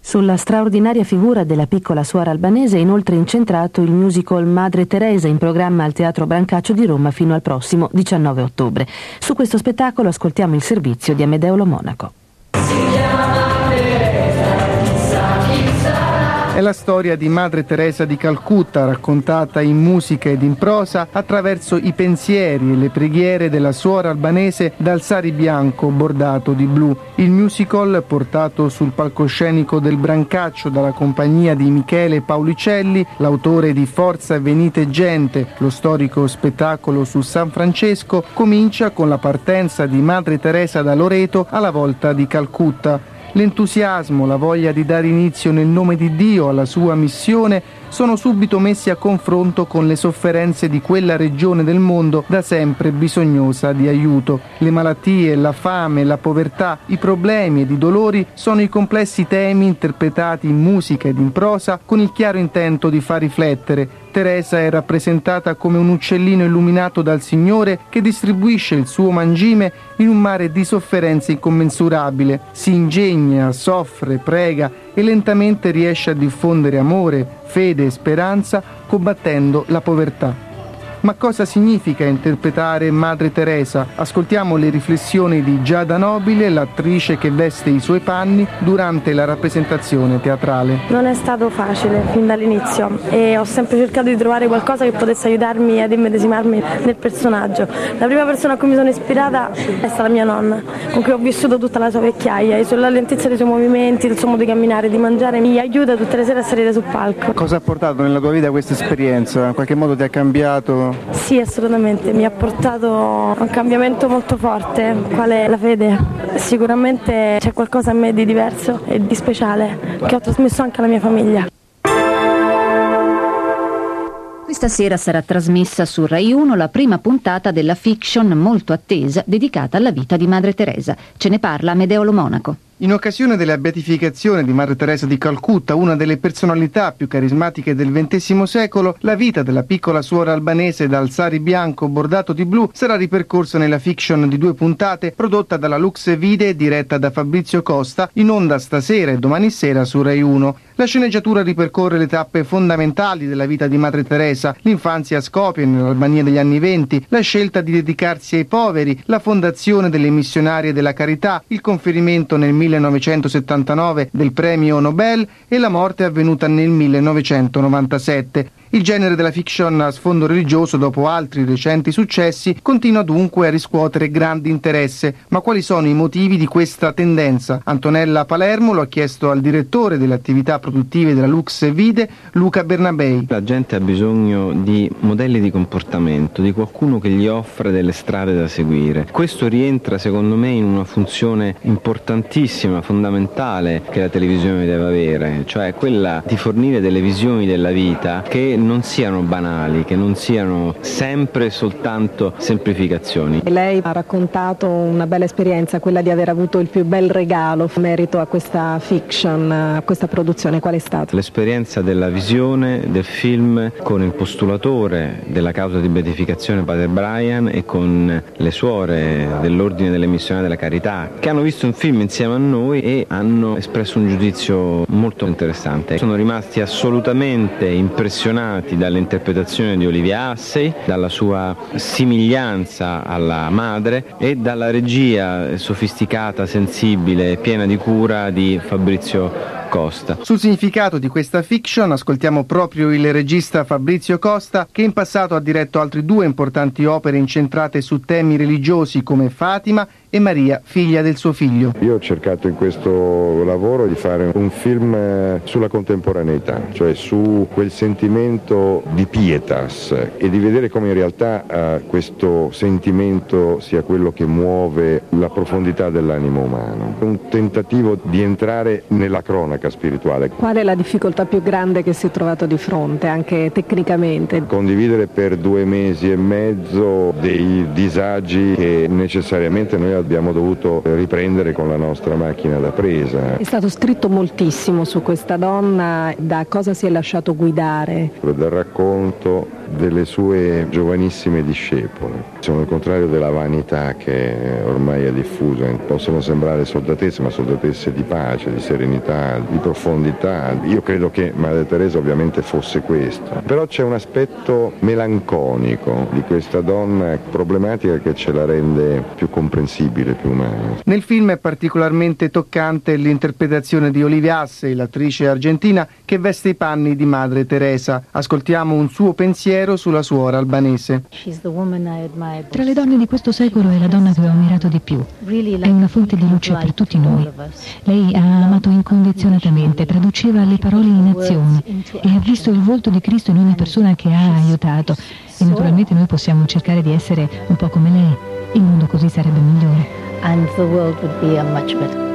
Sulla straordinaria figura della piccola suora albanese è inoltre incentrato il musical Madre Teresa, in programma al Teatro Brancaccio di Roma fino al prossimo 19 ottobre. Su questo spettacolo ascoltiamo il servizio di Amedeo Lo Monaco. È la storia di Madre Teresa di Calcutta, raccontata in musica ed in prosa attraverso i pensieri e le preghiere della suora albanese dal sari bianco bordato di blu. Il musical, portato sul palcoscenico del Brancaccio dalla compagnia di Michele Paulicelli, l'autore di Forza Venite Gente, lo storico spettacolo su San Francesco, comincia con la partenza di Madre Teresa da Loreto alla volta di Calcutta. L'entusiasmo, la voglia di dare inizio nel nome di Dio alla sua missione sono subito messi a confronto con le sofferenze di quella regione del mondo da sempre bisognosa di aiuto. Le malattie, la fame, la povertà, i problemi ed i dolori sono i complessi temi interpretati in musica ed in prosa con il chiaro intento di far riflettere. Teresa è rappresentata come un uccellino illuminato dal Signore che distribuisce il suo mangime in un mare di sofferenze incommensurabile. Si ingegna, soffre, prega e lentamente riesce a diffondere amore, fede e speranza combattendo la povertà. Ma cosa significa interpretare Madre Teresa? Ascoltiamo le riflessioni di Giada Nobile, l'attrice che veste i suoi panni durante la rappresentazione teatrale. Non è stato facile fin dall'inizio e ho sempre cercato di trovare qualcosa che potesse aiutarmi ad immedesimarmi nel personaggio. La prima persona a cui mi sono ispirata è stata mia nonna, con cui ho vissuto tutta la sua vecchiaia, e sulla lentezza dei suoi movimenti, del suo modo di camminare, di mangiare, mi aiuta tutte le sere a salire sul palco. Cosa ha portato nella tua vita questa esperienza? In qualche modo ti ha cambiato? Sì, assolutamente, mi ha portato a un cambiamento molto forte, qual è la fede. Sicuramente c'è qualcosa in me di diverso e di speciale che ho trasmesso anche alla mia famiglia. Questa sera sarà trasmessa su Rai 1 la prima puntata della fiction molto attesa dedicata alla vita di Madre Teresa. Ce ne parla Amedeo Lo Monaco. In occasione della beatificazione di Madre Teresa di Calcutta, una delle personalità più carismatiche del XX secolo, la vita della piccola suora albanese dal sari bianco bordato di blu sarà ripercorsa nella fiction di 2 puntate prodotta dalla Lux Vide e diretta da Fabrizio Costa, in onda stasera e domani sera su Rai 1. La sceneggiatura ripercorre le tappe fondamentali della vita di Madre Teresa, l'infanzia a Skopje nell'Albania degli anni '20, la scelta di dedicarsi ai poveri, la fondazione delle missionarie della carità, il conferimento nel 1979 del premio Nobel e la morte avvenuta nel 1997. Il genere della fiction a sfondo religioso, dopo altri recenti successi, continua dunque a riscuotere grande interesse. Ma quali sono i motivi di questa tendenza? Antonella Palermo lo ha chiesto al direttore delle attività produttive della Lux Vide, Luca Bernabei. La gente ha bisogno di modelli di comportamento, di qualcuno che gli offre delle strade da seguire. Questo rientra secondo me in una funzione importantissima, fondamentale che la televisione deve avere, cioè quella di fornire delle visioni della vita che non siano banali, che non siano sempre soltanto semplificazioni. Lei ha raccontato una bella esperienza, quella di aver avuto il più bel regalo in merito a questa fiction, a questa produzione. Qual è stata? L'esperienza della visione del film con il postulatore della causa di beatificazione Padre Brian e con le suore dell'Ordine delle Missionarie della Carità, che hanno visto un film insieme a noi e hanno espresso un giudizio molto interessante. Sono rimasti assolutamente impressionati dall'interpretazione di Olivia Assay, dalla sua somiglianza alla madre e dalla regia sofisticata, sensibile e piena di cura di Fabrizio Costa. Sul significato di questa fiction ascoltiamo proprio il regista Fabrizio Costa, che in passato ha diretto altre 2 importanti opere incentrate su temi religiosi come Fatima e Maria, figlia del suo figlio. Io ho cercato in questo lavoro di fare un film sulla contemporaneità, cioè su quel sentimento di pietas e di vedere come in realtà questo sentimento sia quello che muove la profondità dell'animo umano. Un tentativo di entrare nella cronaca spirituale. Qual è la difficoltà più grande che si è trovato di fronte, anche tecnicamente? Condividere per 2 mesi e mezzo dei disagi che necessariamente noi abbiamo dovuto riprendere con la nostra macchina da presa. È stato scritto moltissimo su questa donna, da cosa si è lasciato guidare? Dal racconto delle sue giovanissime discepole. Sono il contrario della vanità che ormai è diffusa. Possono sembrare soldatesse, ma soldatesse di pace, di serenità, di profondità. Io credo che Madre Teresa ovviamente fosse questo. Però c'è un aspetto melanconico di questa donna problematica che ce la rende più comprensibile, più umana. Nel film è particolarmente toccante l'interpretazione di Olivia Hussey, l'attrice argentina che veste i panni di Madre Teresa. Ascoltiamo un suo pensiero sulla suora albanese. Tra le donne di questo secolo è la donna che ho ammirato di più. È una fonte di luce per tutti noi. Lei ha amato incondizionatamente, traduceva le parole in azioni e ha visto il volto di Cristo in ogni persona che ha aiutato. E naturalmente noi possiamo cercare di essere un po' come lei. Il mondo così sarebbe migliore. And the world would be a much better